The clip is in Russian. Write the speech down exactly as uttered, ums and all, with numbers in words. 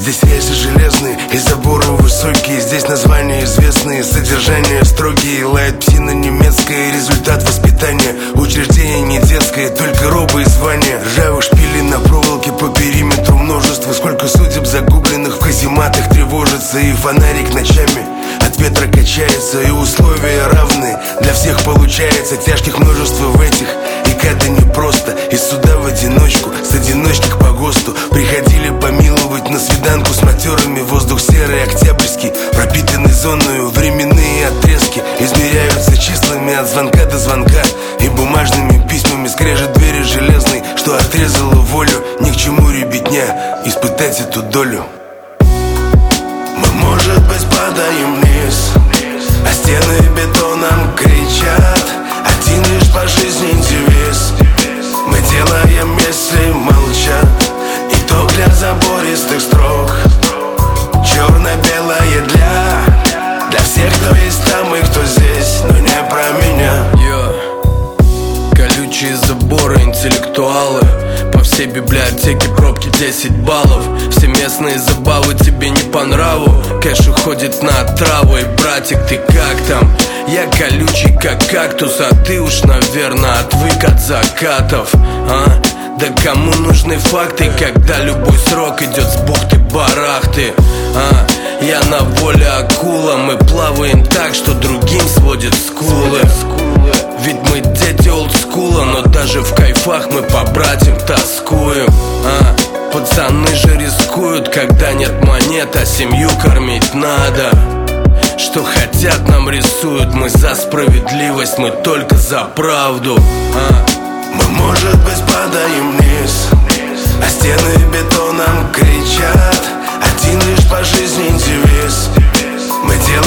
Здесь рельсы железные и заборы высокие. Здесь названия известные, содержание строгие. Лает псина немецкая, результат воспитания. Учреждение не детское, только робы и звания. Ржавых шпилей на проволоке по периметру множество. Сколько судеб загубленных в казематах тревожится. И фонарик ночами от ветра качается. И условия равны, для всех получается. Тяжких множество в этих, и это непросто. Из суда в одиночку, с одиночки к погосту. Приходили помиловать на свиданку с матерами. Воздух серый, октябрьский, пропитанный зоною. Временные отрезки измеряются числами от звонка до звонка. И бумажными письмами скрежет двери железной, что отрезала волю. Ни к чему ребятня испытать эту долю. Мы, может быть, падаем вниз, а стены бетоном кричат. Один лишь по жизни девиз: мы делаем, если молчат. Итог для забористых строк, черно-белое для Для всех, кто есть там и кто здесь, но не про меня. Йо, колючие заборы, интеллектуалы. По всей библиотеке пробки десять баллов. Все местные забавы тебе не по нраву. Кэш уходит на траву. И, братик, ты как там? Я колючий, как кактус, а ты уж, наверное, отвык от закатов, а? Да кому нужны факты, когда любой срок идет с бухты-барахты, а? Я на воле акула, мы плаваем так, что другим сводит скулы. Ведь мы дети олдскула, но даже в кайфах мы по братьям тоскуем, а? Пацаны же рискуют, когда нет монет, а семью кормить надо. Что хотят, нам рисуют, мы за справедливость, мы только за правду, а? Мы, может быть, падаем вниз, а стены бетоном кричат. Один лишь по жизни девиз: мы делаем